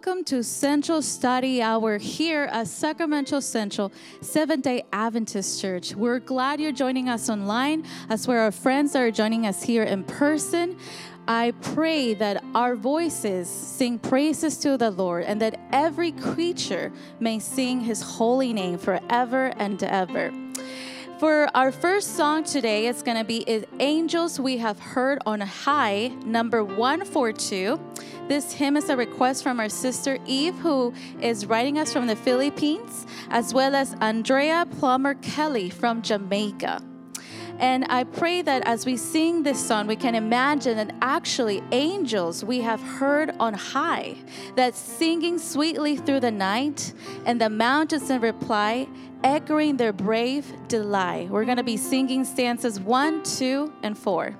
welcome to Central Study Hour here at Sacramento Central Seventh-day Adventist Church. We're glad you're joining us online, as well as our friends that are joining us here in person. I pray that our voices sing praises to the Lord and that every creature may sing his holy name forever and ever. For our first song today, it's going to be Angels We Have Heard on High, number 142. This hymn is a request from our sister Eve, who is writing us from the Philippines, as well as Andrea Plummer Kelly from Jamaica. And I pray that as we sing this song, we can imagine that actually angels we have heard on high, that singing sweetly through the night, and the mountains in reply, echoing their brave delight. We're going to be singing stanzas 1, 2, and 4.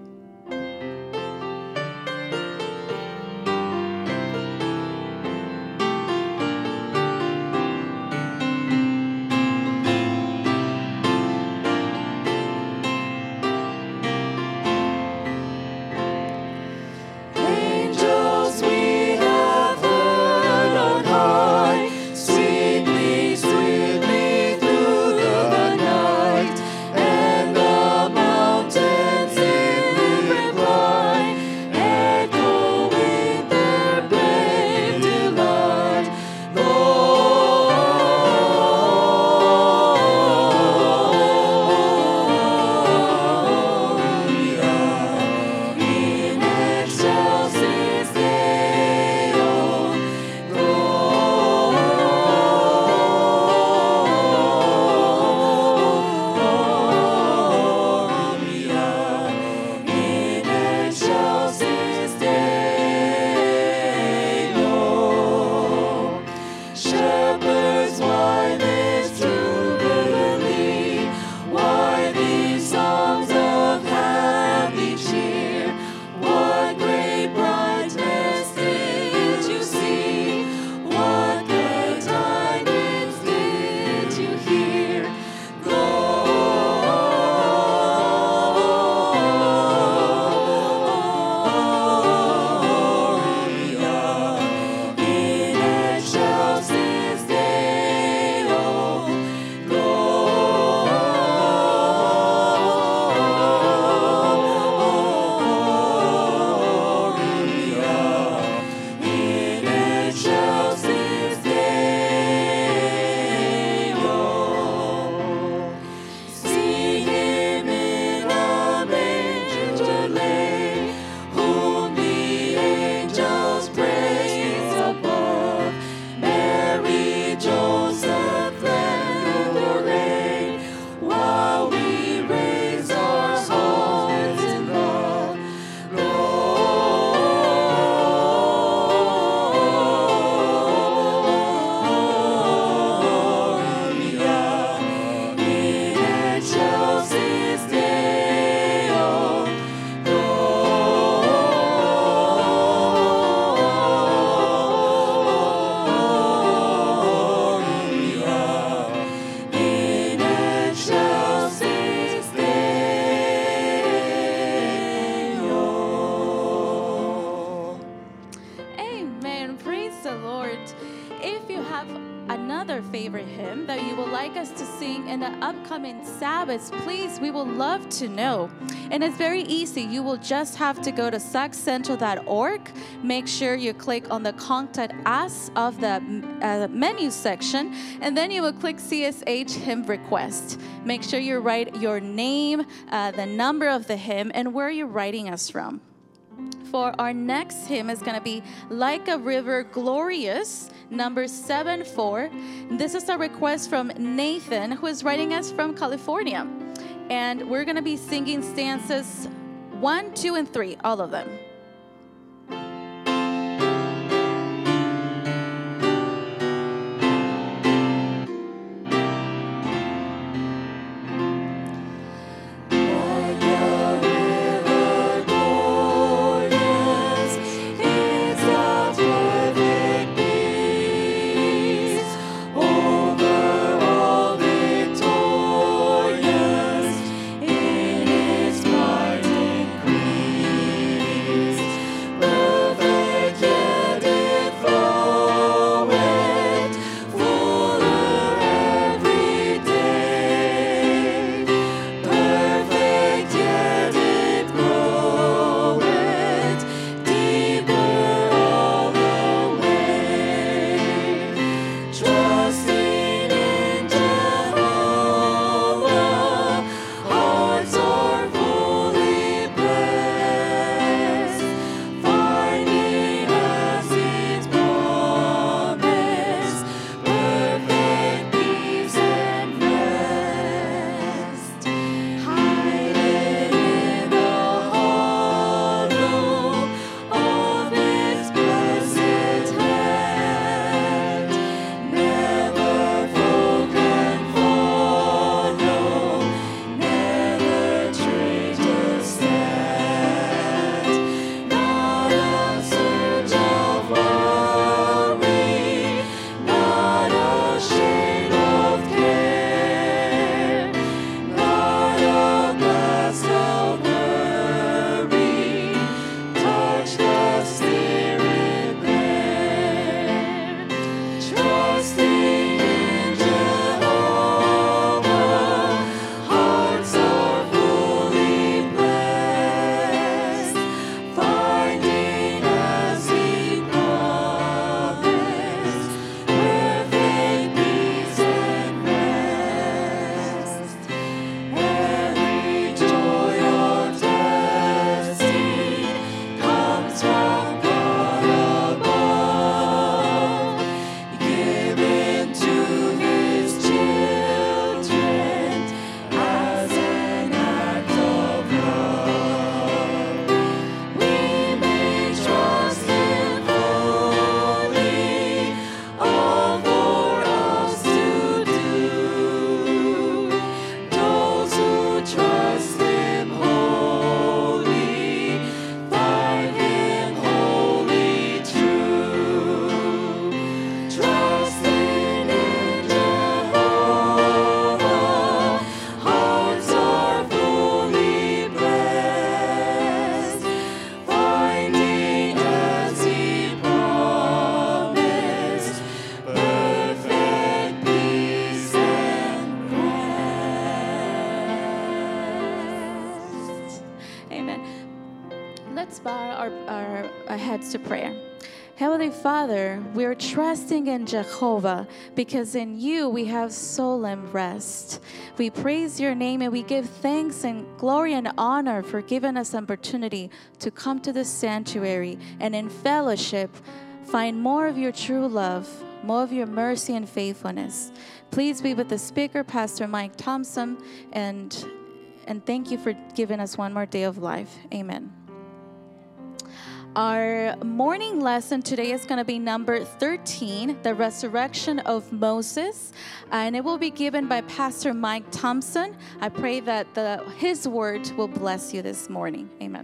Sabbaths, please, we will love to know. And it's very easy. You will just have to go to saccentral.org. Make sure you click on the Contact Us of the menu section, and then you will click CSH Hymn Request. Make sure you write your name, the number of the hymn, and where you're writing us from. For our next hymn is going to be Like a River Glorious, number 74. This is a request from Nathan, who is writing us from California. And we're going to be singing stanzas 1, 2, and 3, all of them. In its mighty our heads to prayer. Heavenly Father, we're trusting in Jehovah because in you we have solemn rest. We praise your name and we give thanks and glory and honor for giving us opportunity to come to the sanctuary and in fellowship find more of your true love, more of your mercy and faithfulness. Please be with the speaker, Pastor Mike Thompson, and thank you for giving us one more day of life. Amen. Our morning lesson today is going to be number 13, the resurrection of Moses, and it will be given by Pastor Mike Thompson. I pray that his word will bless you this morning. Amen.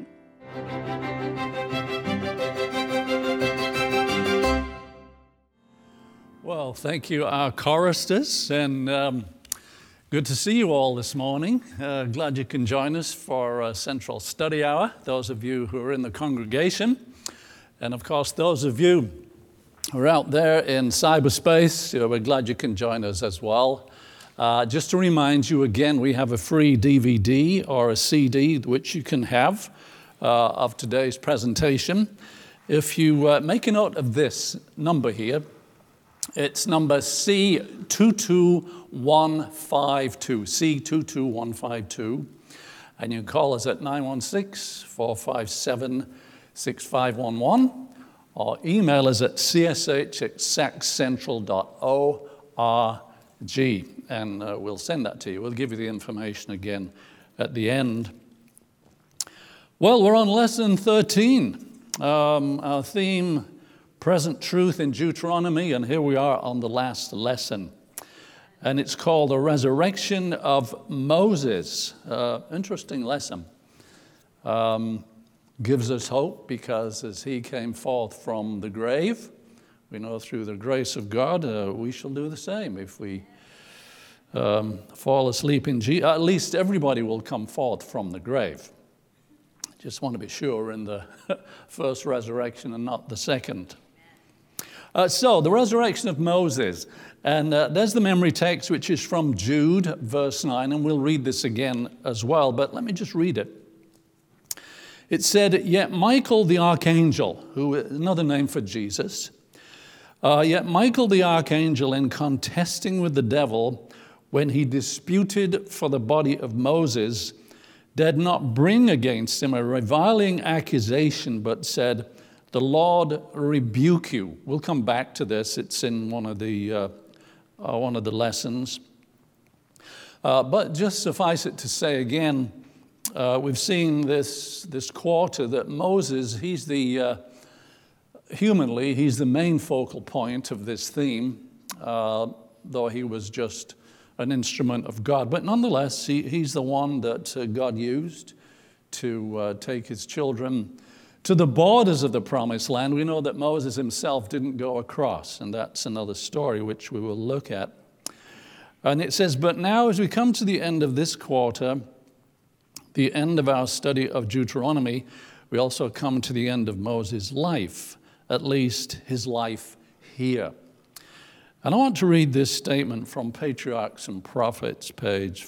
Well, thank you, our choristers, and good to see you all this morning. Glad you can join us for Central Study Hour, those of you who are in the congregation. And of course, those of you who are out there in cyberspace, we're glad you can join us as well. Just to remind you again, we have a free DVD or a CD which you can have of today's presentation. If you make a note of this number here, it's number C22152, C22152, and you can call us at 916-457-6511, or email us at csh@saccentral.org, and we'll send that to you. We'll give you the information again at the end. Well, we're on lesson 13. Our theme, present truth in Deuteronomy, and here we are on the last lesson. And it's called the resurrection of Moses. Interesting lesson. Gives us hope because as he came forth from the grave, we know through the grace of God, we shall do the same. If we fall asleep in Jesus, at least everybody will come forth from the grave. Just want to be sure in the first resurrection and not the second. So, the resurrection of Moses, and there's the memory text, which is from Jude, verse 9, and we'll read this again as well, but let me just read it. It said, "Yet Michael the archangel," who is another name for Jesus, "yet Michael the archangel, in contesting with the devil, when he disputed for the body of Moses, did not bring against him a reviling accusation, but said, 'The Lord rebuke you.'" We'll come back to this. It's in one of the lessons. But just suffice it to say again, we've seen this quarter that Moses, he's humanly, he's the main focal point of this theme, though he was just an instrument of God. But nonetheless, he's the one that God used to take his children to the borders of the promised land. We know that Moses himself didn't go across, and that's another story which we will look at. And it says, "But now as we come to the end of this quarter, the end of our study of Deuteronomy, we also come to the end of Moses' life, at least his life here." And I want to read this statement from Patriarchs and Prophets, page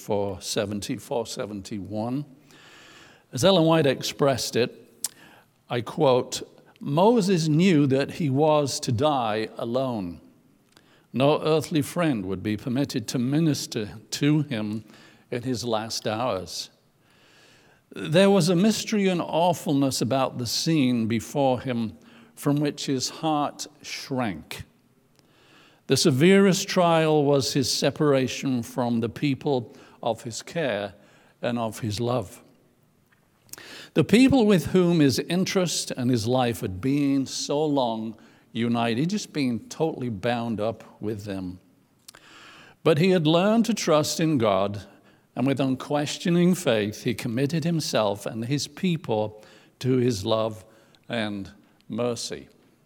471. As Ellen White expressed it, I quote, "Moses knew that he was to die alone. No earthly friend would be permitted to minister to him in his last hours. There was a mystery and awfulness about the scene before him from which his heart shrank. The severest trial was his separation from the people of his care and of his love. The people with whom his interest and his life had been so long united, just being totally bound up with them. But he had learned to trust in God, and with unquestioning faith, he committed himself and his people to his love and mercy."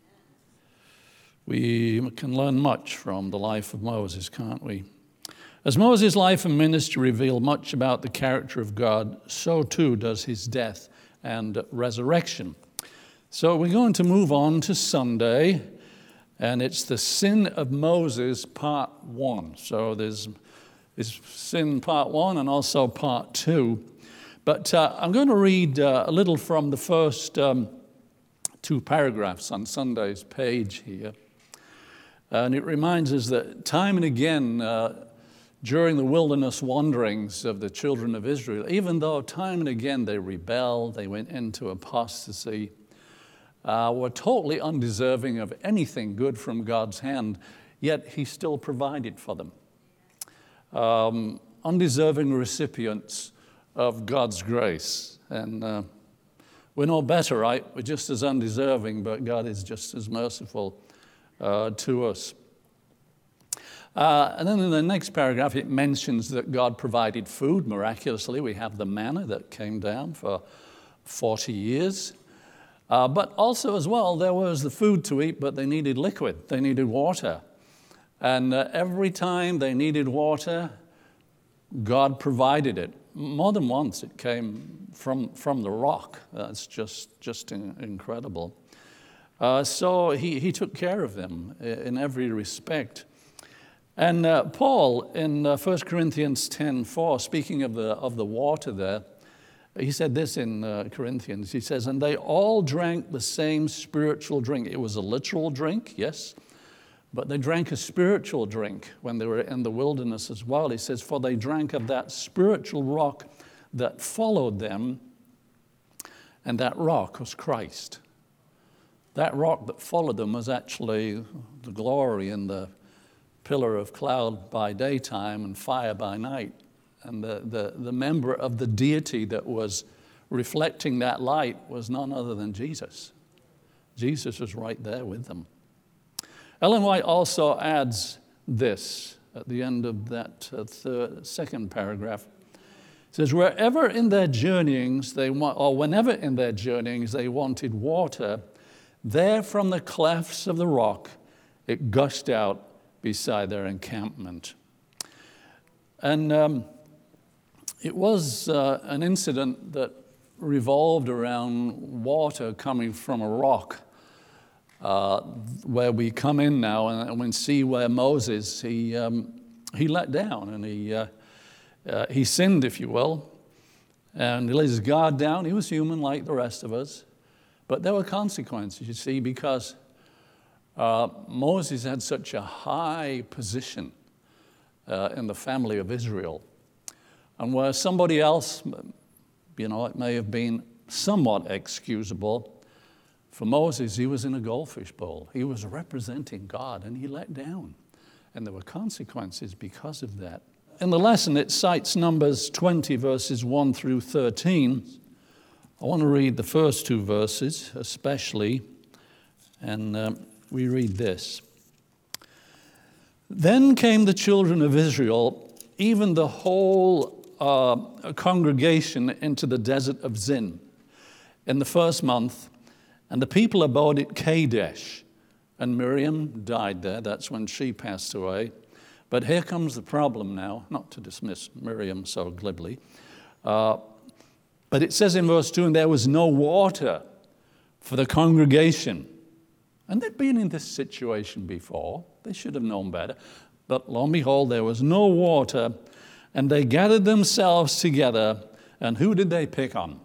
We can learn much from the life of Moses, can't we? As Moses' life and ministry reveal much about the character of God, so too does his death and resurrection. So we're going to move on to Sunday, and it's the sin of Moses, part 1. So there's sin part 1 and also part 2. But I'm going to read a little from the first 2 paragraphs on Sunday's page here. And it reminds us that time and again, during the wilderness wanderings of the children of Israel, even though time and again they rebelled, they went into apostasy, were totally undeserving of anything good from God's hand, yet He still provided for them. Undeserving recipients of God's grace. And we're no better, right? We're just as undeserving, but God is just as merciful to us. And then in the next paragraph, it mentions that God provided food miraculously. We have the manna that came down for 40 years. But also as well, there was the food to eat, but they needed liquid. They needed water. And every time they needed water, God provided it. More than once it came from the rock. That's just incredible. So he took care of them in every respect. And Paul in 1 Corinthians 10:4, speaking of the water there, he said this in Corinthians. He says, and they all drank the same spiritual drink. It was a literal drink, yes, but they drank a spiritual drink when they were in the wilderness as well. He says, for they drank of that spiritual rock that followed them, and that rock was Christ. That rock that followed them was actually the glory and the pillar of cloud by daytime and fire by night. And the member of the deity that was reflecting that light was none other than Jesus. Jesus was right there with them. Ellen White also adds this at the end of that second paragraph. It says, wherever in their journeyings whenever in their journeyings they wanted water, there from the clefts of the rock it gushed out beside their encampment. And it was an incident that revolved around water coming from a rock, where we come in now and we see where Moses, he let down and he sinned, if you will, and he let his guard down. He was human like the rest of us, but there were consequences, you see, because Moses had such a high position in the family of Israel. And where somebody else, it may have been somewhat excusable, for Moses, he was in a goldfish bowl. He was representing God, and he let down. And there were consequences because of that. In the lesson, it cites Numbers 20, verses 1 through 13. I want to read the first 2 verses, especially, and we read this. Then came the children of Israel, even the whole congregation, into the desert of Zin in the first month, and the people abode at Kadesh. And Miriam died there. That's when she passed away. But here comes the problem now, not to dismiss Miriam so glibly. But it says in verse 2, and there was no water for the congregation. And they'd been in this situation before. They should have known better. But lo and behold, there was no water. And they gathered themselves together. And who did they pick on?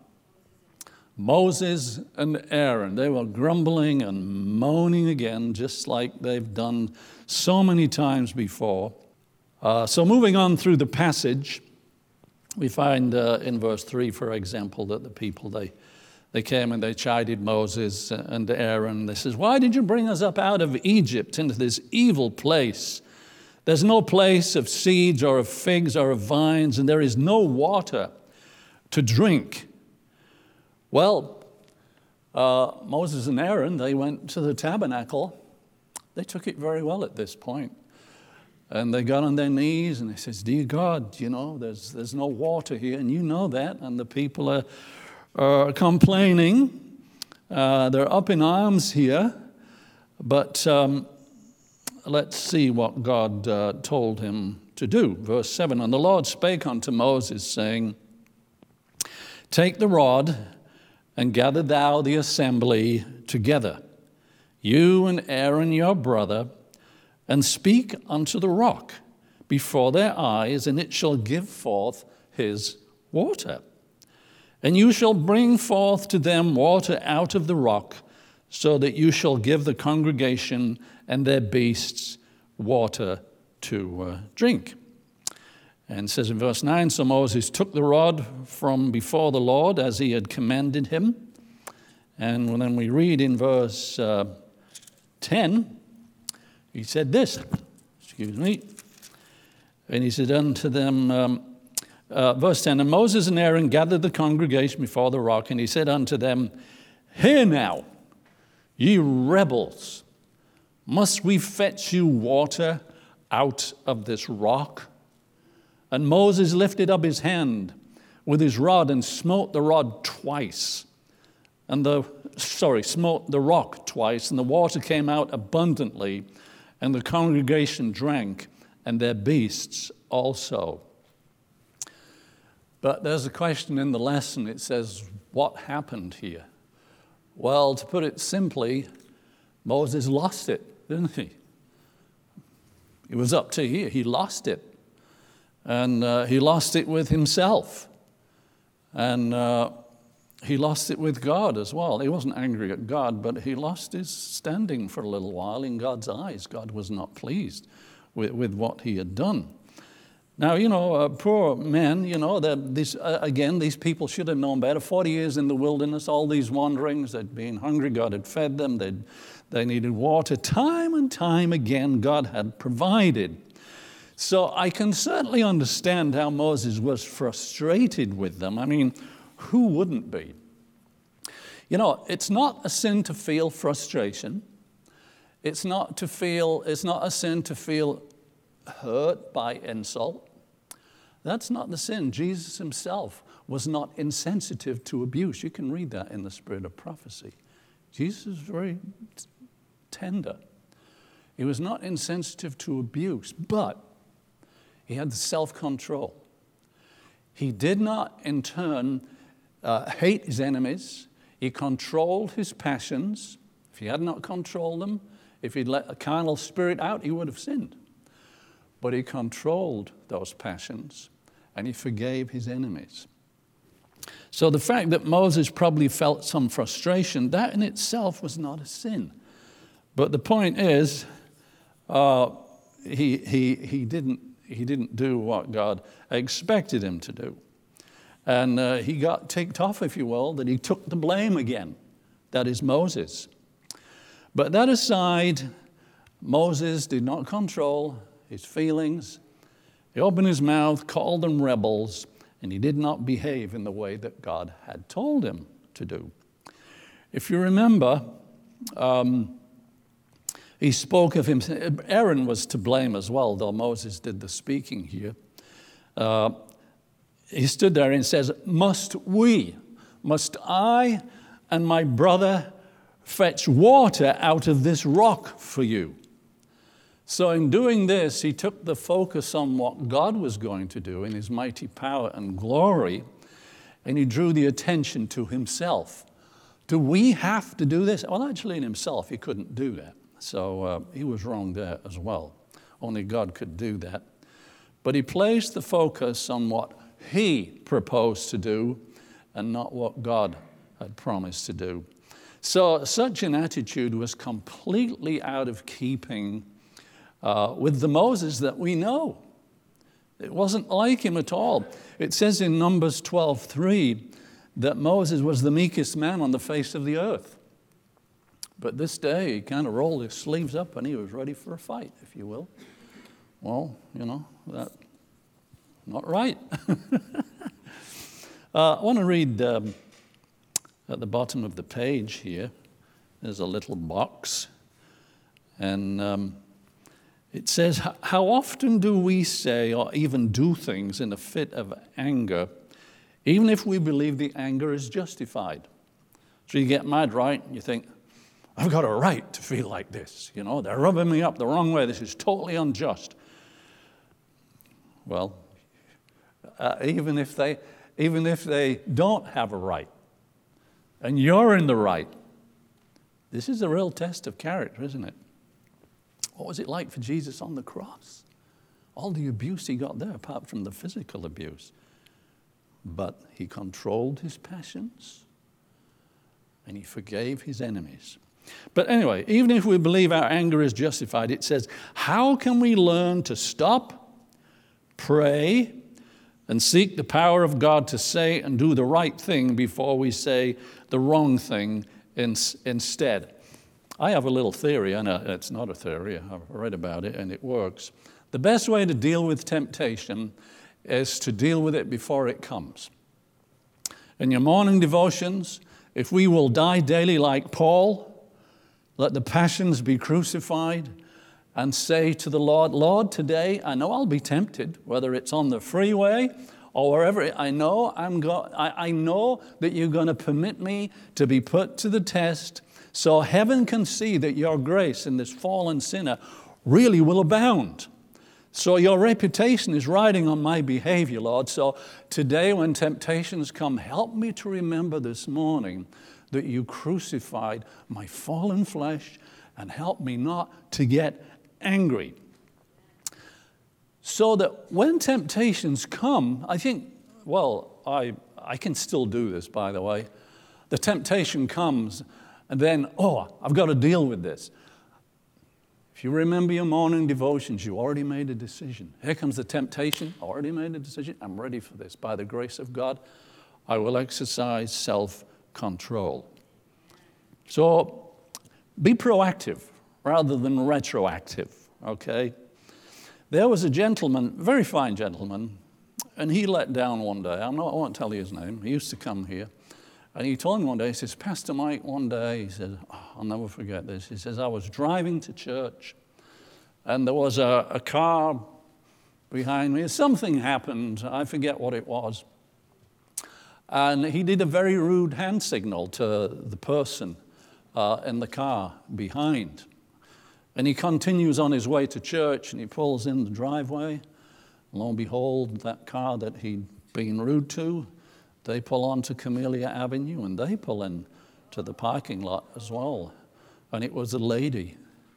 Moses and Aaron. They were grumbling and moaning again, just like they've done so many times before. So moving on through the passage, we find in verse 3, for example, that the people, they came and they chided Moses and Aaron. They says, why did you bring us up out of Egypt into this evil place? There's no place of seeds or of figs or of vines, and there is no water to drink. Well, Moses and Aaron, they went to the tabernacle. They took it very well at this point. And they got on their knees and they says, dear God, there's no water here, and you know that. And the people are complaining. They're up in arms here. But let's see what God told him to do. Verse 7, and the Lord spake unto Moses, saying, take the rod and gather thou the assembly together, you and Aaron your brother, and speak unto the rock before their eyes, and it shall give forth his water. And you shall bring forth to them water out of the rock, so that you shall give the congregation and their beasts water to drink. And it says in verse 9, so Moses took the rod from before the Lord as he had commanded him. And then we read in verse 10, he said this, and he said unto them, verse 10, and Moses and Aaron gathered the congregation before the rock, and he said unto them, hear now, ye rebels, must we fetch you water out of this rock? And Moses lifted up his hand with his rod and smote the rod twice. Smote the rock twice, and the water came out abundantly, and the congregation drank, and their beasts also. But there's a question in the lesson. It says, what happened here? Well, to put it simply, Moses lost it, didn't he? It was up to here. He lost it. And he lost it with himself. And he lost it with God as well. He wasn't angry at God, but he lost his standing for a little while in God's eyes. God was not pleased with what he had done. Now, poor men, these people should have known better. 40 years in the wilderness, all these wanderings, they'd been hungry, God had fed them, they needed water. Time and time again, God had provided. So I can certainly understand how Moses was frustrated with them. I mean, who wouldn't be? It's not a sin to feel frustration. It's not a sin to feel hurt by insult. That's not the sin. Jesus himself was not insensitive to abuse. You can read that in the Spirit of Prophecy. Jesus was very tender. He was not insensitive to abuse, but he had the self-control. He did not, in turn, hate his enemies. He controlled his passions. If he had not controlled them, if he'd let a carnal spirit out, he would have sinned. But he controlled those passions, and he forgave his enemies. So the fact that Moses probably felt some frustration, that in itself was not a sin. But the point is, he didn't do what God expected him to do. And he got ticked off, if you will, that he took the blame again. That is Moses. But that aside, Moses did not control his feelings. He opened his mouth, called them rebels, and he did not behave in the way that God had told him to do. If you remember, he spoke of him. Aaron was to blame as well, though Moses did the speaking here. He stood there and says, must I and my brother fetch water out of this rock for you? So in doing this, he took the focus on what God was going to do in his mighty power and glory, and he drew the attention to himself. Do we have to do this? Well, actually, in himself, he couldn't do that. So he was wrong there as well. Only God could do that. But he placed the focus on what he proposed to do and not what God had promised to do. So such an attitude was completely out of keeping with the Moses that we know. It wasn't like him at all. It says in Numbers 12:3 that Moses was the meekest man on the face of the earth. But this day, he kind of rolled his sleeves up and he was ready for a fight, if you will. Well, that's not right. I want to read at the bottom of the page here. There's a little box. And it says, how often do we say or even do things in a fit of anger, even if we believe the anger is justified? So you get mad, right? And you think, I've got a right to feel like this. They're rubbing me up the wrong way. This is totally unjust. Well, even if they don't have a right, and you're in the right, this is a real test of character, isn't it? What was it like for Jesus on the cross? All the abuse he got there, apart from the physical abuse. But he controlled his passions, and he forgave his enemies. But anyway, even if we believe our anger is justified, it says, how can we learn to stop, pray, and seek the power of God to say and do the right thing before we say the wrong thing instead? I have a little theory, and it's not a theory, I've read about it, and it works. The best way to deal with temptation is to deal with it before it comes. In your morning devotions, if we will die daily like Paul, let the passions be crucified, and say to the Lord, Lord, today I know I'll be tempted, whether it's on the freeway or wherever. I know that you're going to permit me to be put to the test, so heaven can see that your grace in this fallen sinner really will abound. So your reputation is riding on my behavior, Lord. So today when temptations come, help me to remember this morning that you crucified my fallen flesh, and help me not to get angry. So that when temptations come, I think, I can still do this, by the way. The temptation comes, and then, I've got to deal with this. If you remember your morning devotions, you already made a decision. Here comes the temptation. I already made a decision. I'm ready for this. By the grace of God, I will exercise self-control. So be proactive rather than retroactive, okay? There was a gentleman, very fine gentleman, and he let down one day. I won't tell you his name. He used to come here. And he told me one day, he says, Pastor Mike, one day, he said, I'll never forget this. He says, I was driving to church, and there was a car behind me. Something happened. I forget what it was. And he did a very rude hand signal to the person in the car behind. And he continues on his way to church, and he pulls in the driveway. Lo and behold, that car that he'd been rude to, they pull onto Camellia Avenue, and they pull in to the parking lot as well. And it was a lady.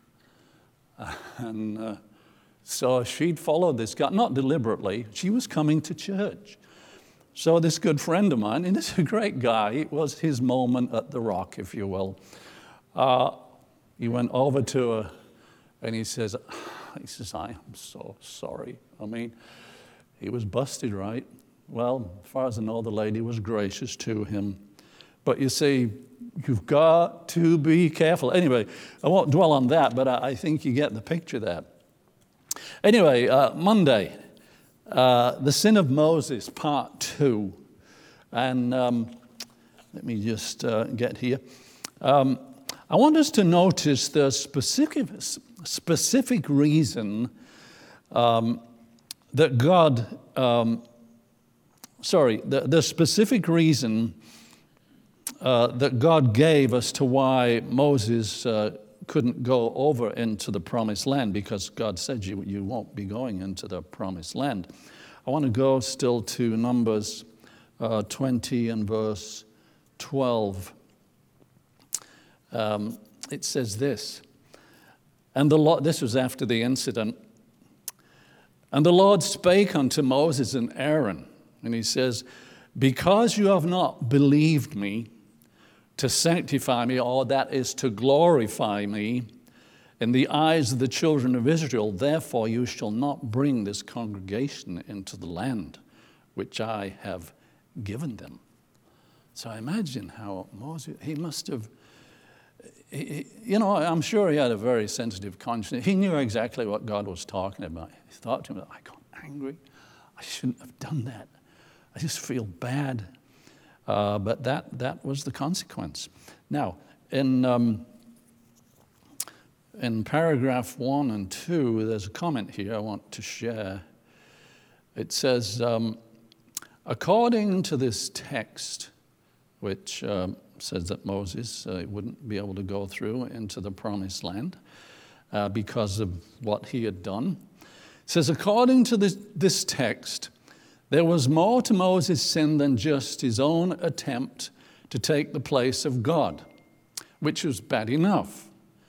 And so she'd followed this guy, not deliberately. She was coming to church. So this good friend of mine, and this is a great guy, it was his moment at the Rock, if you will. He went over to her, and he says, I am so sorry. I mean, he was busted, right? Well, as far as I know, the lady was gracious to him. But you see, you've got to be careful. Anyway, I won't dwell on that, but I think you get the picture there. Anyway, Monday, the sin of Moses, part 2. And let me just get here. I want us to notice the specific reason that God... the specific reason that God gave as to why Moses couldn't go over into the promised land, because God said you won't be going into the promised land. I want to go still to Numbers 20 and verse 12. It says this, and the Lord, this was after the incident, and the Lord spake unto Moses and Aaron, and he says, because you have not believed me to sanctify me, or that is to glorify me in the eyes of the children of Israel, therefore you shall not bring this congregation into the land which I have given them. So I imagine how Moses, he must have, I'm sure he had a very sensitive conscience. He knew exactly what God was talking about. He thought to himself, I got angry. I shouldn't have done that. I just feel bad. But that was the consequence. Now, in paragraph 1 and 2, there's a comment here I want to share. It says, according to this text, which says that Moses wouldn't be able to go through into the promised land because of what he had done. It says, according to this text, there was more to Moses' sin than just his own attempt to take the place of God, which was bad enough.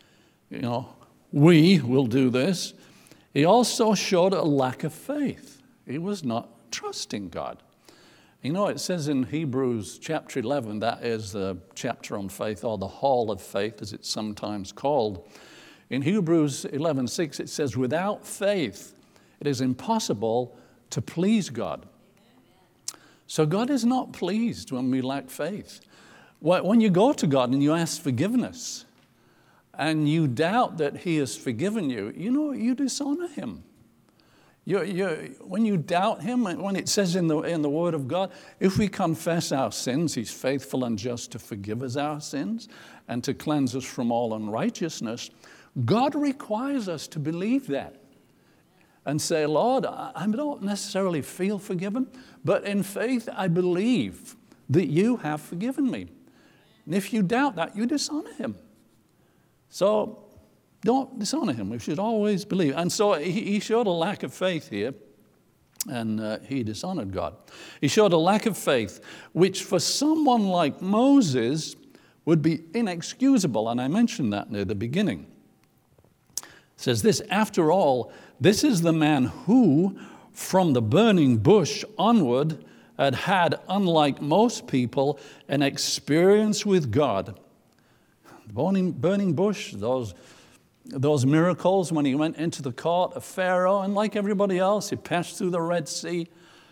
We will do this. He also showed a lack of faith. He was not trusting God. You know, it says in Hebrews chapter 11, that is the chapter on faith, or the hall of faith, as it's sometimes called. In Hebrews 11:6, it says, without faith, it is impossible to please God. So God is not pleased when we lack faith. When you go to God and you ask forgiveness, and you doubt that He has forgiven you, you dishonor Him. When you doubt Him, when it says in the Word of God, if we confess our sins, He's faithful and just to forgive us our sins and to cleanse us from all unrighteousness. God requires us to believe that and say, Lord, I don't necessarily feel forgiven, but in faith I believe that You have forgiven me. And if you doubt that, you dishonor Him. So don't dishonor Him. We should always believe. And so he showed a lack of faith here, and he dishonored God. He showed a lack of faith, which for someone like Moses would be inexcusable. And I mentioned that near the beginning. It says this, after all, this is the man who, from the burning bush onward, had, unlike most people, an experience with God. The burning bush, those miracles when he went into the court of Pharaoh, and like everybody else, he passed through the Red Sea.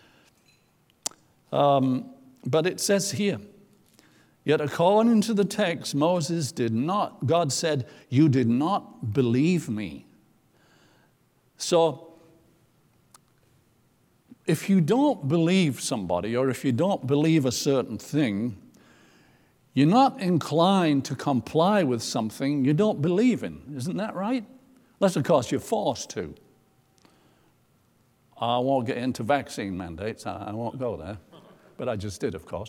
But it says here, yet according to the text, God said, you did not believe me. So, if you don't believe somebody, or if you don't believe a certain thing, you're not inclined to comply with something you don't believe in. Isn't that right? Unless, of course, you're forced to. I won't get into vaccine mandates. I won't go there. But I just did, of course.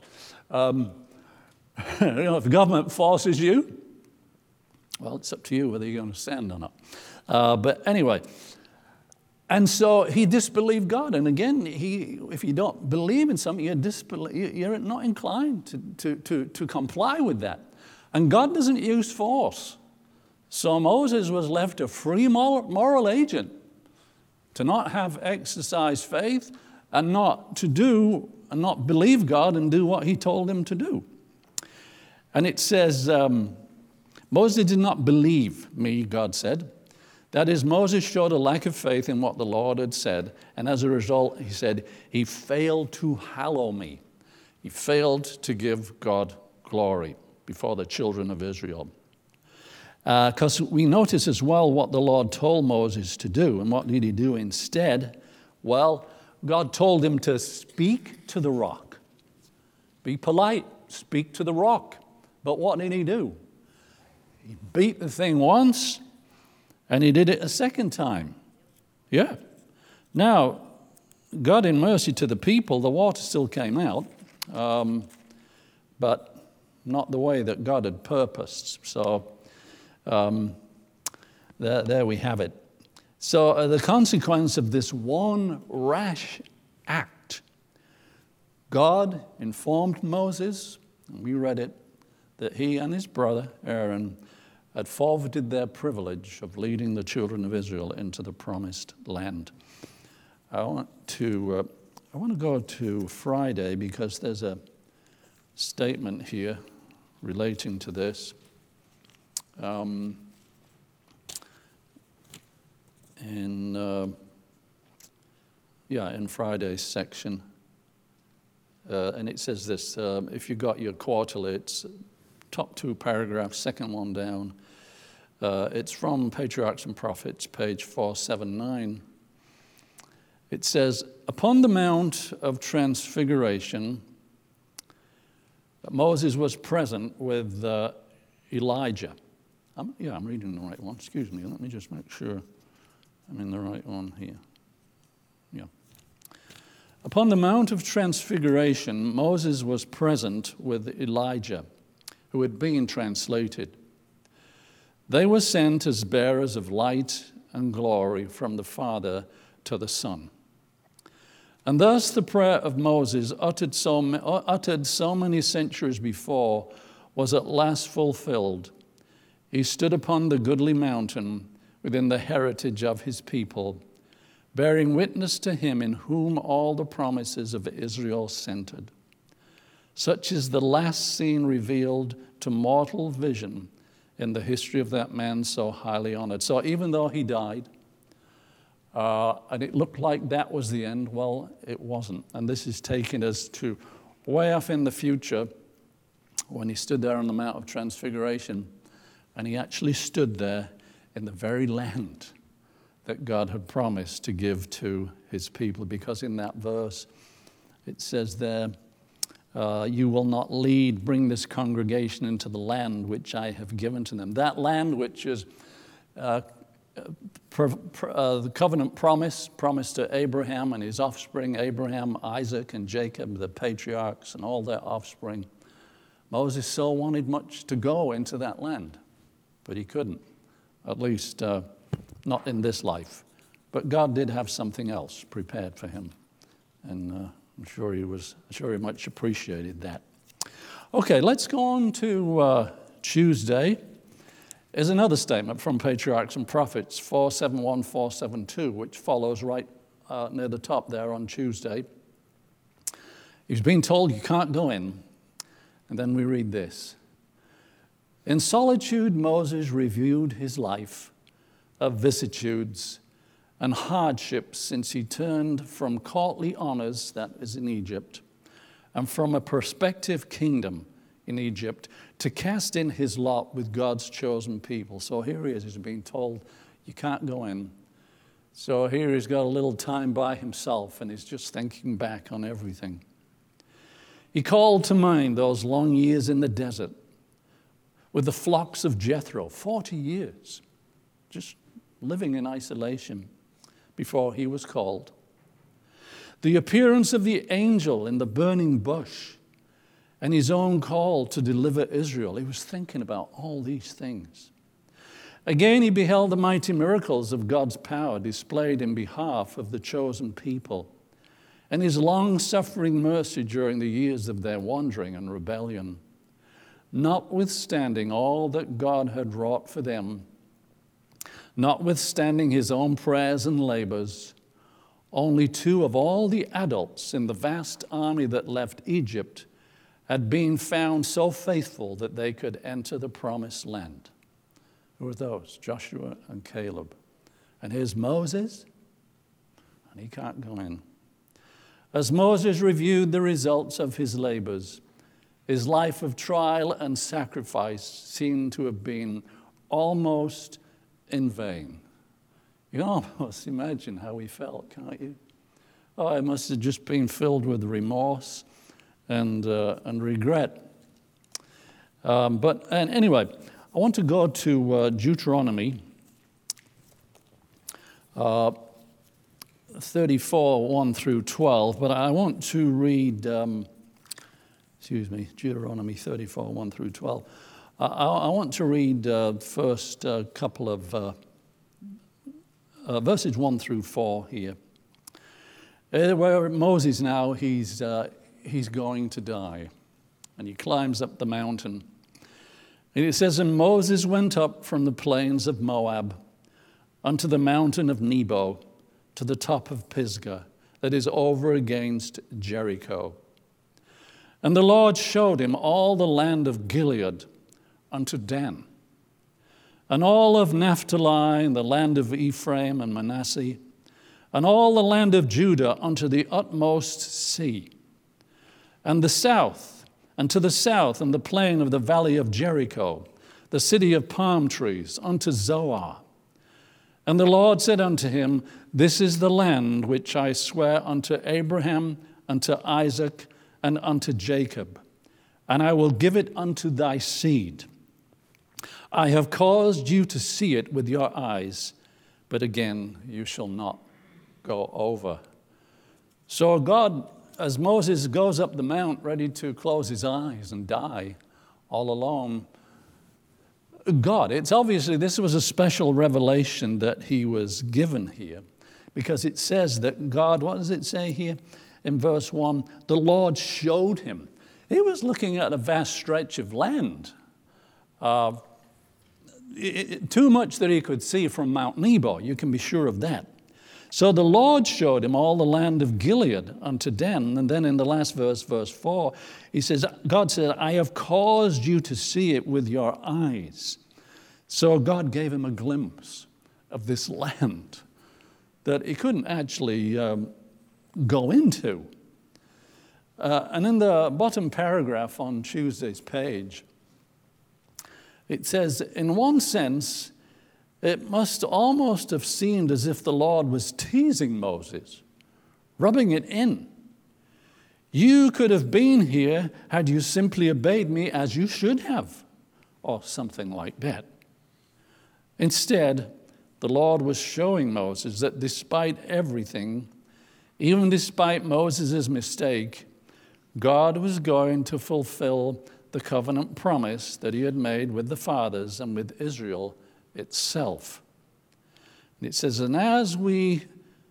If the government forces you, well, it's up to you whether you're going to stand or not. But anyway, and so he disbelieved God. And again, if you don't believe in something, you're not inclined to comply with that. And God doesn't use force. So Moses was left a free moral agent to not have exercised faith and not believe God and do what He told him to do. And it says, Moses did not believe me, God said. That is, Moses showed a lack of faith in what the Lord had said, and as a result, he said, he failed to hallow me. He failed to give God glory before the children of Israel. Because we notice as well what the Lord told Moses to do, and what did he do instead? Well, God told him to speak to the rock. Be polite, speak to the rock. But what did he do? He beat the thing once, and he did it a second time. Yeah. Now, God in mercy to the people, the water still came out, but not the way that God had purposed. So there we have it. So the consequence of this one rash act, God informed Moses, and we read it, that he and his brother Aaron had forfeited their privilege of leading the children of Israel into the promised land. I want to go to Friday because there's a statement here relating to this. In Friday's section. And it says this, if you got your quarterly, it's top 2 paragraphs, second one down. It's from Patriarchs and Prophets, page 479. It says, upon the Mount of Transfiguration, Moses was present with Elijah. I'm reading the right one. Excuse me, let me just make sure I'm in the right one here. Yeah. Upon the Mount of Transfiguration, Moses was present with Elijah, who had been translated. They were sent as bearers of light and glory from the Father to the Son. And thus the prayer of Moses, uttered so many centuries before, was at last fulfilled. He stood upon the goodly mountain within the heritage of his people, bearing witness to him in whom all the promises of Israel centered. Such is the last scene revealed to mortal vision in the history of that man so highly honored. So even though he died, and it looked like that was the end, well, it wasn't. And this is taking us to way off in the future when he stood there on the Mount of Transfiguration, and he actually stood there in the very land that God had promised to give to his people. Because in that verse, it says there, you will not bring this congregation into the land which I have given to them. That land which is the covenant promise to Abraham and his offspring, Abraham, Isaac, and Jacob, the patriarchs and all their offspring. Moses so wanted much to go into that land, but he couldn't, at least not in this life. But God did have something else prepared for him, and I'm sure he much appreciated that. Okay, let's go on to Tuesday. Is another statement from Patriarchs and Prophets 471, 472, which follows right near the top there on Tuesday. He's been told you can't go in. And then we read this. In solitude, Moses reviewed his life of vicissitudes and hardships since he turned from courtly honors, that is in Egypt, and from a prospective kingdom in Egypt, to cast in his lot with God's chosen people. So here he is, he's being told, you can't go in. So here he's got a little time by himself, and he's just thinking back on everything. He called to mind those long years in the desert with the flocks of Jethro, 40 years, just living in isolation before he was called. The appearance of the angel in the burning bush and his own call to deliver Israel. He was thinking about all these things. Again, he beheld the mighty miracles of God's power displayed in behalf of the chosen people, and his long-suffering mercy during the years of their wandering and rebellion. Notwithstanding all that God had wrought for them, notwithstanding his own prayers and labors, only 2 of all the adults in the vast army that left Egypt had been found so faithful that they could enter the promised land. Who were those? Joshua and Caleb. And here's Moses, and he can't go in. As Moses reviewed the results of his labors, his life of trial and sacrifice seemed to have been almost in vain. You can almost imagine how he felt, can't you? Oh, it must have just been filled with remorse and regret. But anyway, I want to go to Deuteronomy 34, 1 through 12, but I want to read, Deuteronomy 34, 1 through 12. I want to read first a couple of verses 1 through 4 here. Where Moses now, he's going to die, and he climbs up the mountain. And it says, and Moses went up from the plains of Moab unto the mountain of Nebo, to the top of Pisgah, that is over against Jericho. And the Lord showed him all the land of Gilead unto Dan, and all of Naphtali, and the land of Ephraim and Manasseh, and all the land of Judah unto the utmost sea, and the south, and to the south, and the plain of the valley of Jericho, the city of palm trees, unto Zoar. And the Lord said unto him, this is the land which I swear unto Abraham, unto Isaac, and unto Jacob, and I will give it unto thy seed. I have caused you to see it with your eyes, but again you shall not go over. So God, as Moses goes up the mount ready to close his eyes and die all alone, it's obviously this was a special revelation that he was given here, because it says that God, what does it say here in verse 1? The Lord showed him. He was looking at a vast stretch of land, too much that he could see from Mount Nebo, you can be sure of that. So the Lord showed him all the land of Gilead unto Dan. And then in the last verse, verse 4, he says, God said, I have caused you to see it with your eyes. So God gave him a glimpse of this land that he couldn't actually go into. And in the bottom paragraph on Tuesday's page, it says, in one sense, it must almost have seemed as if the Lord was teasing Moses, rubbing it in. You could have been here had you simply obeyed me as you should have, or something like that. Instead, the Lord was showing Moses that despite everything, even despite Moses' mistake, God was going to fulfill the covenant promise that he had made with the fathers and with Israel itself. And it says, and as we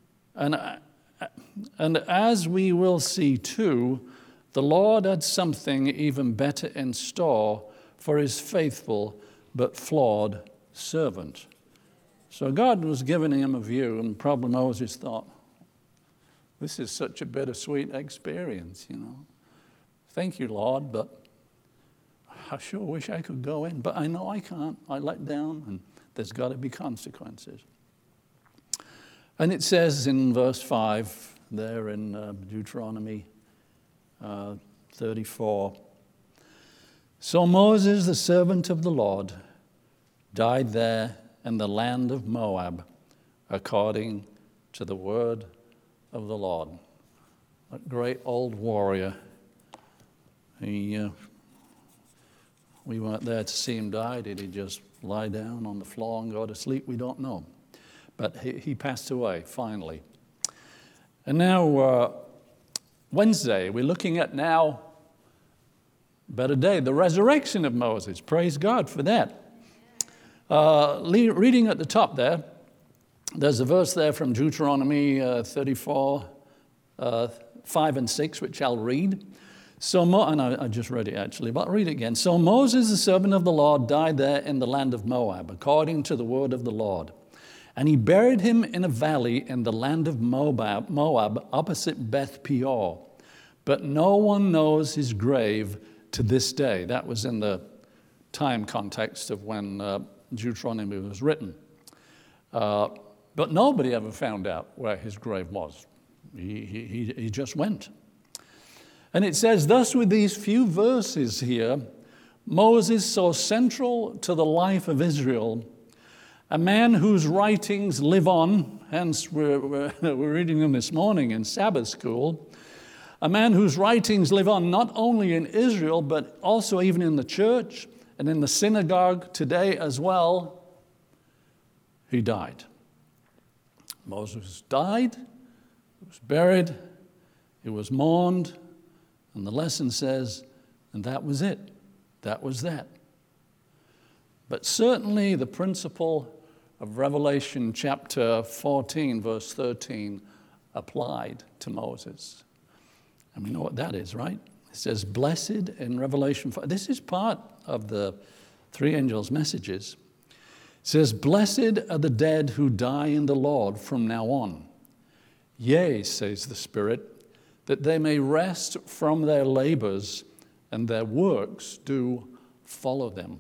will see too, the Lord had something even better in store for his faithful but flawed servant. So God was giving him a view, and probably Moses thought, this is such a bittersweet experience, you know. Thank you, Lord, but I sure wish I could go in, but I know I can't. I let down, and there's got to be consequences. And it says in verse 5, there in Deuteronomy 34, so Moses, the servant of the Lord, died there in the land of Moab, according to the word of the Lord. That great old warrior. We weren't there to see him die. Did he just lie down on the floor and go to sleep? We don't know. But he passed away, finally. And now, Wednesday, we're looking at now, better day, the resurrection of Moses. Praise God for that. Reading at the top there, there's a verse there from Deuteronomy 34, 5 and 6, which I'll read. And I just read it actually, but I'll read it again. So Moses, the servant of the Lord, died there in the land of Moab, according to the word of the Lord. And he buried him in a valley in the land of Moab opposite Beth Peor. But no one knows his grave to this day. That was in the time context of when Deuteronomy was written. But nobody ever found out where his grave was. He just went. And it says, thus with these few verses here, Moses, so central to the life of Israel, a man whose writings live on, hence we're reading them this morning in Sabbath school, a man whose writings live on not only in Israel, but also even in the church and in the synagogue today as well, he died. Moses died, he was buried, he was mourned, and the lesson says, and that was it. That was that. But certainly the principle of Revelation chapter 14, verse 13, applied to Moses. And we know what that is, right? It says, blessed in Revelation 4. This is part of the three angels' messages. It says, blessed are the dead who die in the Lord from now on. Yea, says the Spirit, that they may rest from their labors and their works do follow them.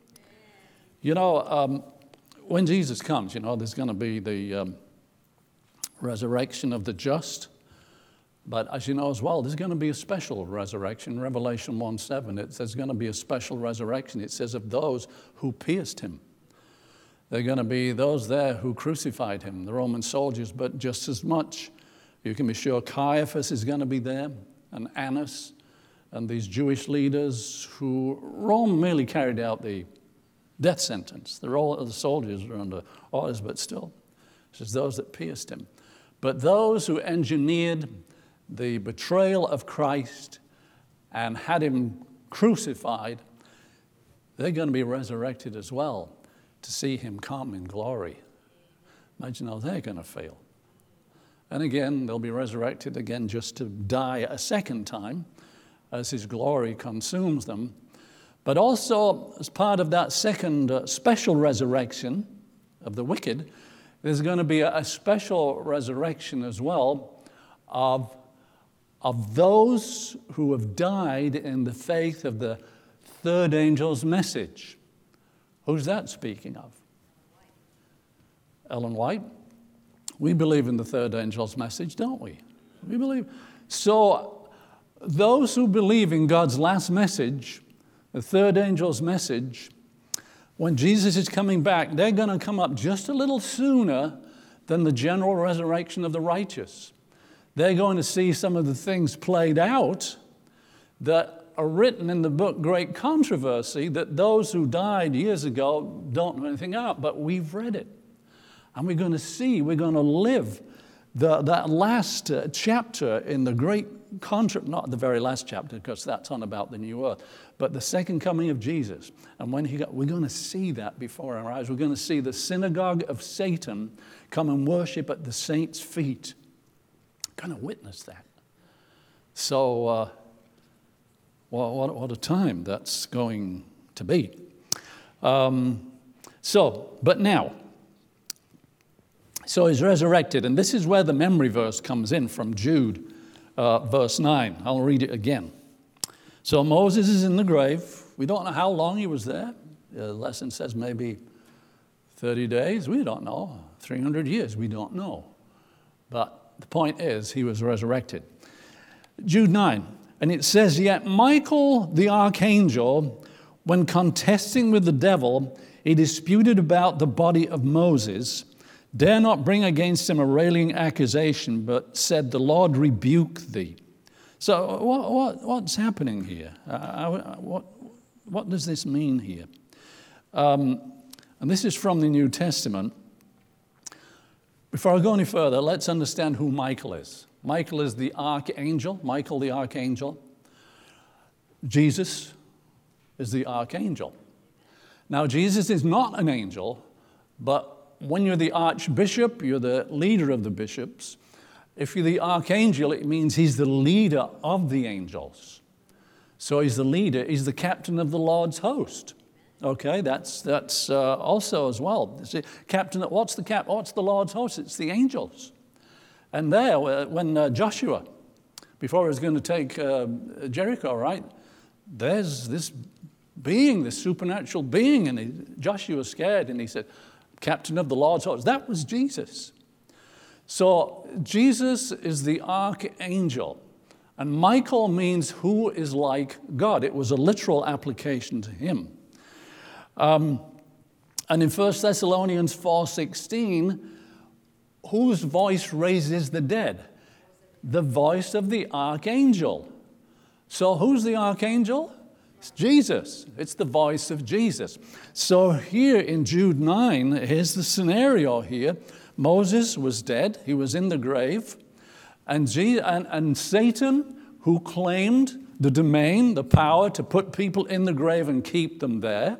You know, when Jesus comes, you know, there's going to be the resurrection of the just. But as you know as well, there's going to be a special resurrection. Revelation 1:7, it says going to be a special resurrection. It says of those who pierced him. They're going to be those there who crucified him, the Roman soldiers, but just as much. You can be sure Caiaphas is going to be there, and Annas, and these Jewish leaders who Rome merely carried out the death sentence. The soldiers were under orders, but still. It says those that pierced him. But those who engineered the betrayal of Christ and had him crucified, they're going to be resurrected as well to see him come in glory. Imagine how they're going to feel. And again, they'll be resurrected again just to die a second time as his glory consumes them. But also, as part of that second special resurrection of the wicked, there's going to be a special resurrection as well of those who have died in the faith of the third angel's message. Who's that speaking of? Ellen White. We believe in the third angel's message, don't we? We believe. So those who believe in God's last message, the third angel's message, when Jesus is coming back, they're going to come up just a little sooner than the general resurrection of the righteous. They're going to see some of the things played out that are written in the book Great Controversy that those who died years ago don't know anything about, but we've read it. And we're going to see, we're going to live that last chapter in the Great Controversy, not the very last chapter because that's on about the new earth, but the second coming of Jesus. And when we're going to see that before our eyes. We're going to see the synagogue of Satan come and worship at the saints' feet. We're going to witness that. So, what a time that's going to be. But now, so he's resurrected, and this is where the memory verse comes in from Jude, verse 9. I'll read it again. So Moses is in the grave. We don't know how long he was there. The lesson says maybe 30 days. We don't know. 300 years. We don't know. But the point is, he was resurrected. Jude 9. And it says, yet Michael the archangel, when contesting with the devil, he disputed about the body of Moses, dare not bring against him a railing accusation, but said, the Lord rebuke thee. So what's happening here? What does this mean here? And this is from the New Testament. Before I go any further, let's understand who Michael is. Michael is the archangel, Michael the archangel. Jesus is the archangel. Now, Jesus is not an angel, but when you're the archbishop, you're the leader of the bishops. If you're the archangel, it means he's the leader of the angels. So he's the leader, he's the captain of the Lord's host. Okay, that's also as well. What's the Lord's host? It's the angels. And there, when Joshua, before he was going to take Jericho, right, there's this being, this supernatural being, and Joshua was scared, and he said, captain of the Lord's host. That was Jesus. So Jesus is the archangel, and Michael means who is like God. It was a literal application to him. And in 1 Thessalonians 4:16, whose voice raises the dead? The voice of the archangel. So who's the archangel? It's Jesus. It's the voice of Jesus. So here in Jude 9, here's the scenario here. Moses was dead. He was in the grave. And Satan, who claimed the domain, the power to put people in the grave and keep them there,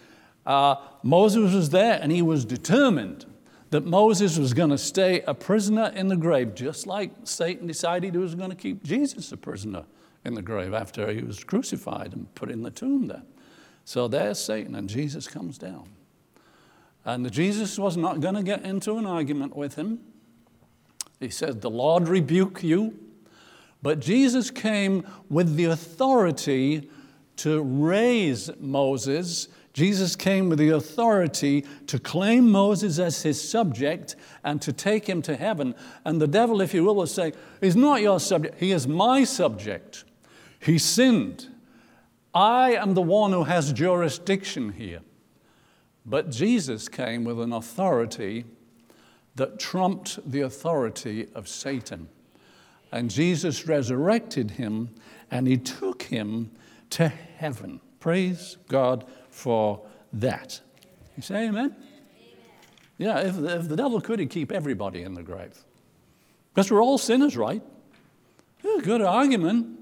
Moses was there, and he was determined that Moses was going to stay a prisoner in the grave, just like Satan decided he was going to keep Jesus a prisoner in the grave after he was crucified and put in the tomb there. So there's Satan, and Jesus comes down. And Jesus was not going to get into an argument with him. He said, the Lord rebuke you. But Jesus came with the authority to raise Moses. Jesus came with the authority to claim Moses as his subject and to take him to heaven. And the devil, if you will say, he's not your subject, he is my subject. He sinned. I am the one who has jurisdiction here. But Jesus came with an authority that trumped the authority of Satan. And Jesus resurrected him, and he took him to heaven. Praise God for that. You say amen? Yeah, if the devil could, he'd keep everybody in the grave. Because we're all sinners, right? Yeah, good argument.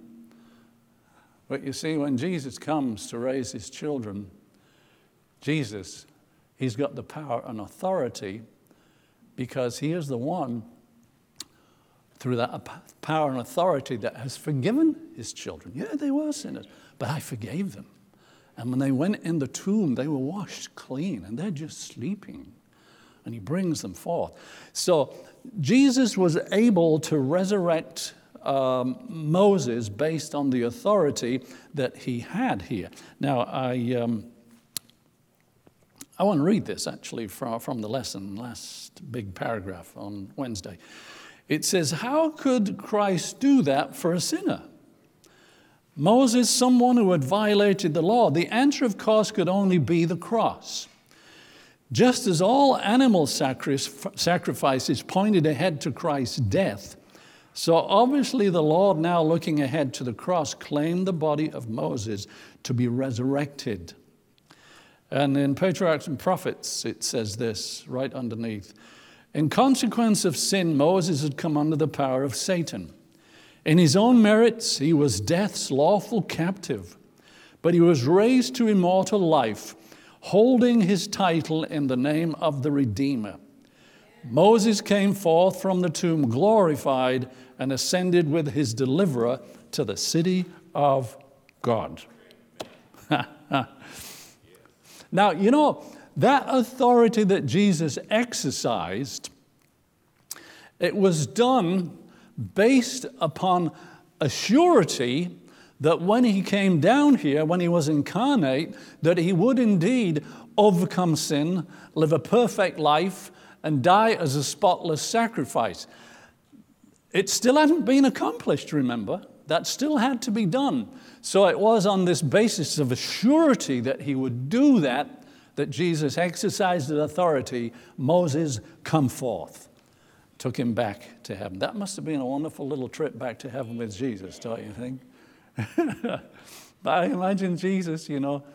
But you see, when Jesus comes to raise his children, Jesus, he's got the power and authority because he is the one through that power and authority that has forgiven his children. Yeah, they were sinners, but I forgave them. And when they went in the tomb, they were washed clean, and they're just sleeping. and he brings them forth. So Jesus was able to resurrect Moses based on the authority that he had here. Now, I want to read this actually from the lesson, last big paragraph on Wednesday. It says, how could Christ do that for a sinner? Moses, someone who had violated the law. The answer, of course, could only be the cross. Just as all animal sacrifices pointed ahead to Christ's death, so obviously the Lord, now looking ahead to the cross, claimed the body of Moses to be resurrected. And in Patriarchs and Prophets, it says this right underneath. In consequence of sin, Moses had come under the power of Satan. In his own merits, he was death's lawful captive, but he was raised to immortal life, holding his title in the name of the Redeemer. Moses came forth from the tomb glorified and ascended with his deliverer to the city of God. Now, you know, that authority that Jesus exercised, it was done based upon a surety that when he came down here, when he was incarnate, that he would indeed overcome sin, live a perfect life, and die as a spotless sacrifice. It still hadn't been accomplished, remember? That still had to be done. So it was on this basis of a surety that he would do that Jesus exercised the authority. Moses, come forth. Took him back to heaven. That must have been a wonderful little trip back to heaven with Jesus, don't you think? But I imagine Jesus,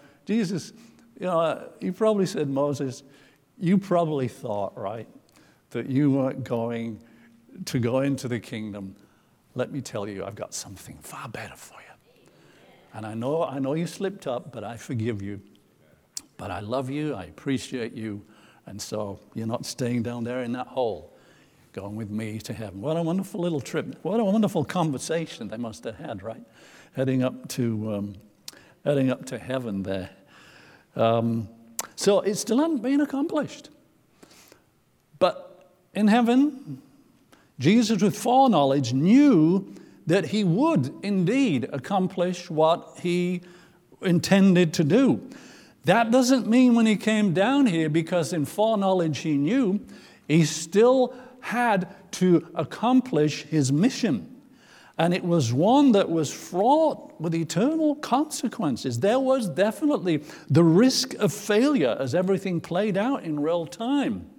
he probably said, Moses, you probably thought, right, that you weren't going to go into the kingdom. Let me tell you, I've got something far better for you. And I know you slipped up, but I forgive you. But I love you, I appreciate you, and so you're not staying down there in that hole. Going with me to heaven. What a wonderful little trip. What a wonderful conversation they must have had, right? Heading up to heaven there. So it still hadn't been accomplished. But in heaven, Jesus with foreknowledge knew that he would indeed accomplish what he intended to do. That doesn't mean when he came down here, because in foreknowledge he knew, he still had to accomplish his mission. And it was one that was fraught with eternal consequences. There was definitely the risk of failure as everything played out in real time.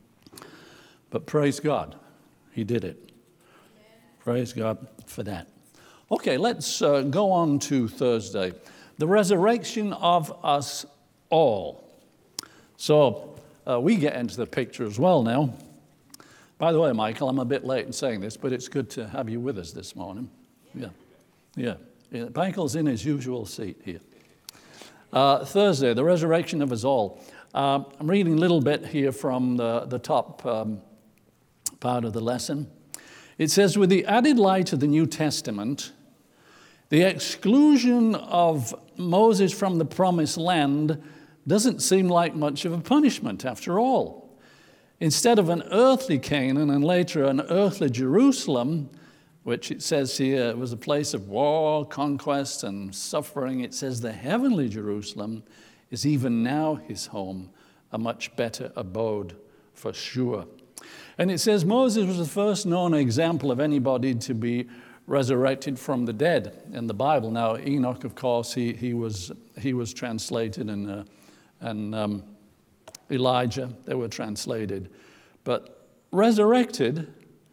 But praise God, he did it. Praise God for that. Okay, let's go on to Thursday. The resurrection of us all. So we get into the picture as well now. By the way, Michael, I'm a bit late in saying this, but it's good to have you with us this morning. Yeah. Michael's in his usual seat here. Thursday, the resurrection of us all. I'm reading a little bit here from the top part of the lesson. It says, with the added light of the New Testament, the exclusion of Moses from the promised land doesn't seem like much of a punishment after all. Instead of an earthly Canaan and later an earthly Jerusalem, which it says here was a place of war, conquest, and suffering, it says the heavenly Jerusalem is even now his home, a much better abode for sure. And it says Moses was the first known example of anybody to be resurrected from the dead in the Bible. Now, Enoch, of course, he was translated, and Elijah, they were translated. But resurrected,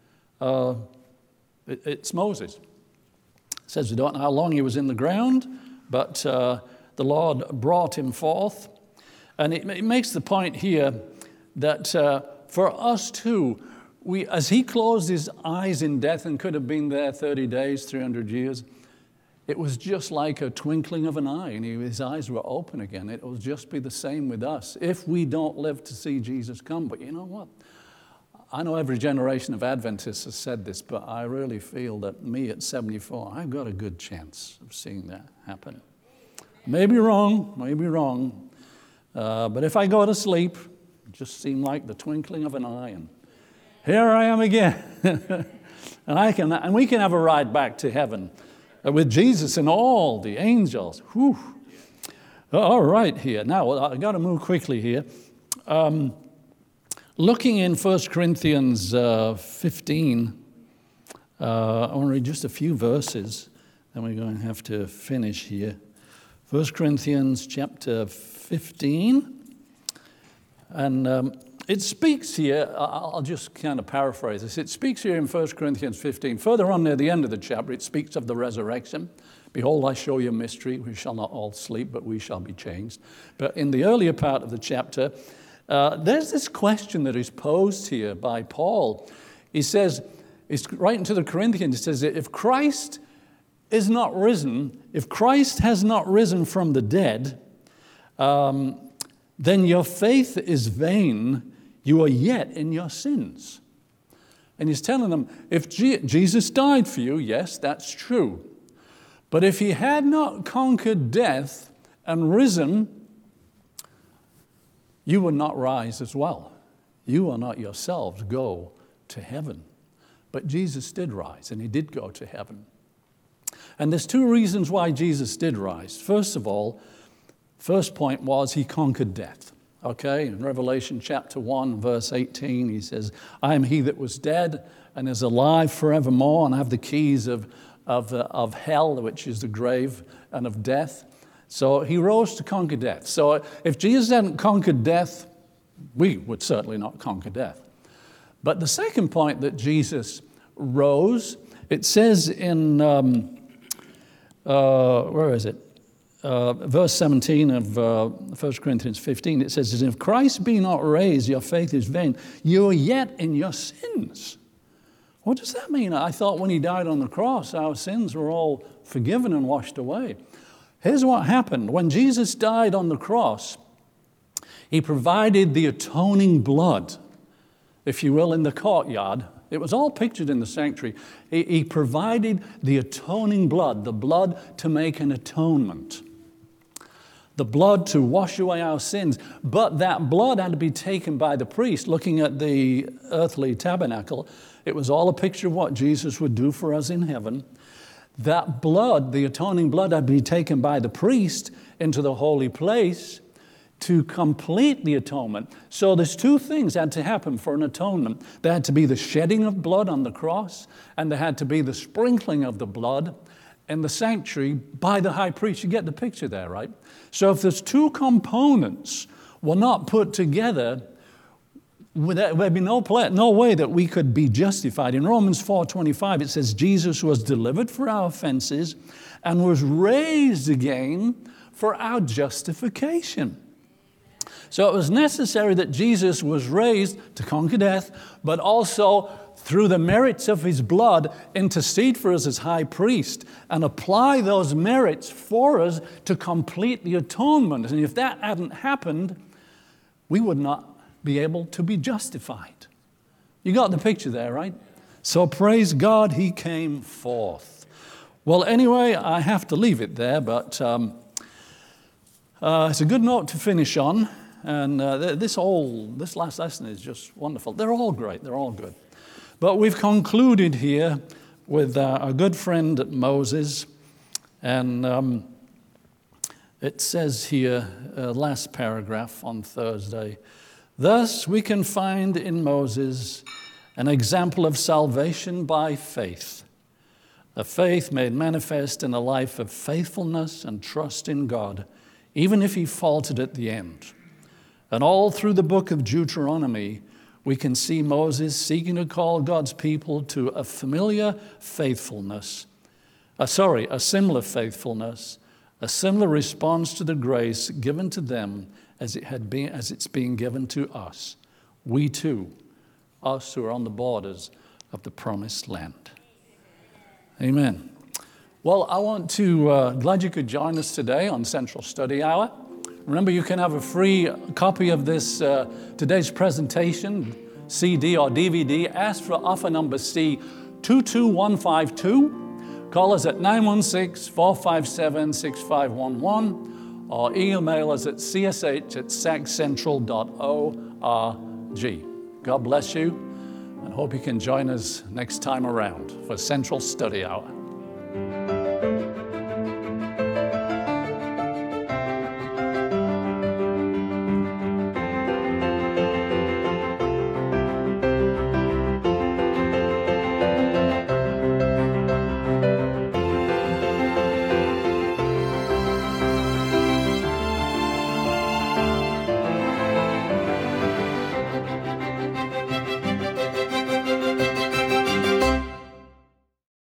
it's Moses. It says we don't know how long he was in the ground, but the Lord brought him forth. And it makes the point here that for us too, as he closed his eyes in death and could have been there 30 days, 300 years, it was just like a twinkling of an eye, and his eyes were open again. It will just be the same with us if we don't live to see Jesus come. But you know what? I know every generation of Adventists has said this, but I really feel that me at 74, I've got a good chance of seeing that happen. Maybe wrong, but if I go to sleep, just seemed like the twinkling of an eye. And here I am again. and we can have a ride back to heaven with Jesus and all the angels. Whew. All right here. Now, I've got to move quickly here. Looking in 1 Corinthians 15, I want to read just a few verses, then we're going to have to finish here. 1 Corinthians chapter 15, and it speaks here, I'll just kind of paraphrase this. It speaks here in 1 Corinthians 15. Further on near the end of the chapter, it speaks of the resurrection. Behold, I show you a mystery. We shall not all sleep, but we shall be changed. But in the earlier part of the chapter, there's this question that is posed here by Paul. He says, he's writing to the Corinthians, he says, if Christ is not risen, if Christ has not risen from the dead, then your faith is vain. You are yet in your sins. And he's telling them, if Jesus died for you, yes, that's true. But if he had not conquered death and risen, you would not rise as well. You will not yourselves go to heaven. But Jesus did rise, and he did go to heaven. And there's two reasons why Jesus did rise. First of all, first point was he conquered death. Okay, in Revelation chapter 1, verse 18, he says, I am he that was dead and is alive forevermore, and I have the keys of hell, which is the grave, and of death. So he rose to conquer death. So if Jesus hadn't conquered death, we would certainly not conquer death. But the second point that Jesus rose, it says in, where is it? Verse 17 of 1 Corinthians 15, it says, if Christ be not raised, your faith is vain. You are yet in your sins. What does that mean? I thought when he died on the cross, our sins were all forgiven and washed away. Here's what happened. When Jesus died on the cross, he provided the atoning blood, if you will, in the courtyard. It was all pictured in the sanctuary. He provided the atoning blood, the blood to make an atonement, the blood to wash away our sins. But that blood had to be taken by the priest. Looking at the earthly tabernacle, it was all a picture of what Jesus would do for us in heaven. That blood, the atoning blood, had to be taken by the priest into the holy place to complete the atonement. So there's two things that had to happen for an atonement. There had to be the shedding of blood on the cross, and there had to be the sprinkling of the blood in the sanctuary by the high priest. You get the picture there, right? So if those two components were not put together, there'd be no way that we could be justified. In Romans 4:25, it says, Jesus was delivered for our offenses and was raised again for our justification. So it was necessary that Jesus was raised to conquer death, but also through the merits of his blood, intercede for us as high priest and apply those merits for us to complete the atonement. And if that hadn't happened, we would not be able to be justified. You got the picture there, right? So praise God, he came forth. Well, anyway, I have to leave it there, but it's a good note to finish on. And this last lesson is just wonderful. They're all great. They're all good. But we've concluded here with our good friend Moses. And it says here, last paragraph on Thursday, thus we can find in Moses an example of salvation by faith, a faith made manifest in a life of faithfulness and trust in God, even if he faltered at the end. And all through the book of Deuteronomy, we can see Moses seeking to call God's people to a similar faithfulness, a similar response to the grace given to them as it's being given to us. We too, us who are on the borders of the promised land. Amen. Well, I want to, glad you could join us today on Central Study Hour. Remember, you can have a free copy of this, today's presentation, CD or DVD. Ask for offer number C22152. Call us at 916-457-6511 or email us at csh@saccentral.org. God bless you, and hope you can join us next time around for Central Study Hour.